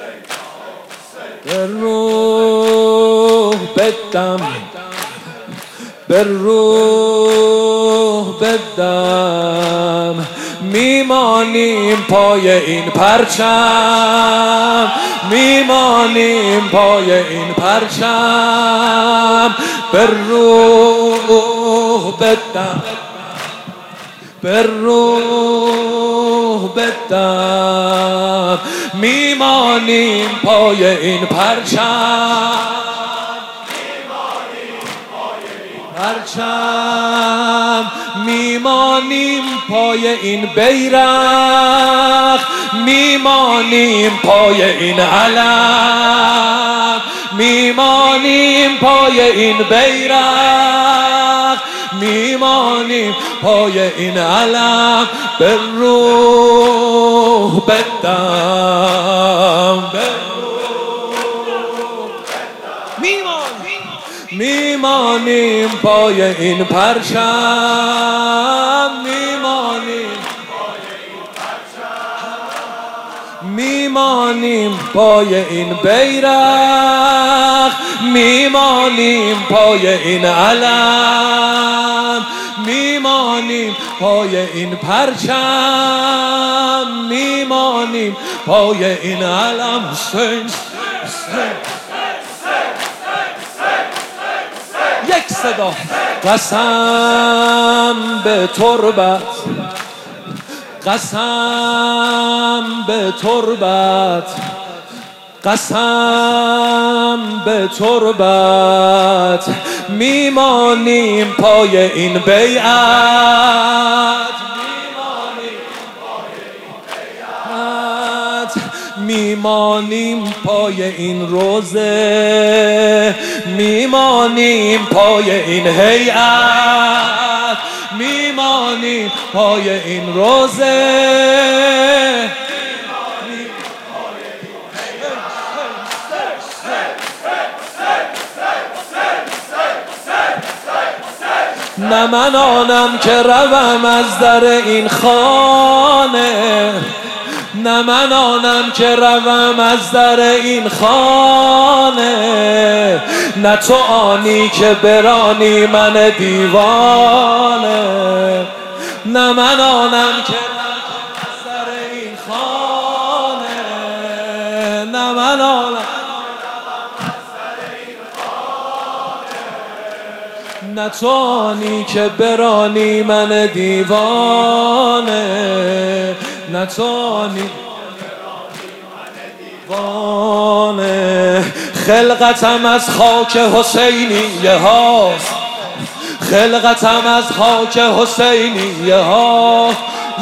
به روح بدم، به روح بدم، میمانیم پای این پرچم، میمانیم پای این پرچم. به روح بدم، به روح بدم، میمانیم پای این پرچم، پرچم، میمانیم پای این بیرق، میمانیم پای این علم، میمانیم پای این بیرق، میمانیم پای این علم. به روح بدم، به میمانیم پای این پرچم، میمانیم میمانیم پای این بیرق، میمانیم پای این علم، میمانیم پای این پرچم، میمانیم پای این علم. حسین یک صدا. قسم به تربت، قسم به تربت، قسم به تربت، میمانیم پای این بیعت، میمانیم پای این روزه، میمانیم پای این هیئت، میمانیم پای این روزه. نه من آنم که روم از در این خانه، نه من آنم که روم از در این خانه، نه تو آنی که برانی من دیوانه، نه من آنم که روم از در این خانه، نه من آنم نه تو آنی که برانی من دیوانه، نه تو آنی دیوانه. خلقتم از خاک حسینیه هاست، خلقتم از خاک حسینیه هاست،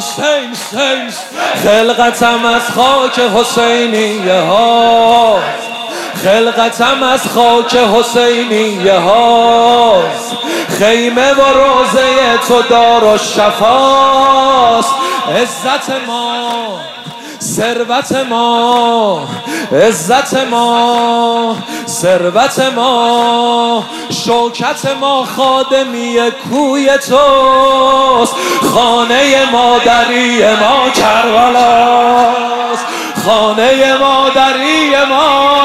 خلقتم از خاک حسینیه هاست، خلقتم از خاک حسینیه هاست. خیمه و روضه تو دارالشفاست. عزت ما، ثروت ما، عزت ما، ثروت ما، شوکت ما خادمی کوی توست. خانه مادری ما کربلاست، خانه مادری ما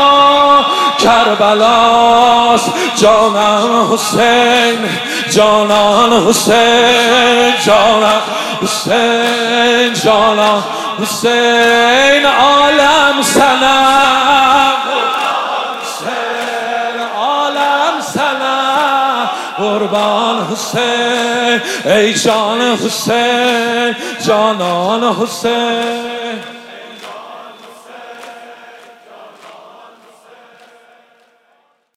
کربلاست. جانم حسین، جانم حسین، جانم حسین، جانم حسین، عالم سنم، حسین عالم سنم، قربان حسین، ای جان حسین، جانان حسین.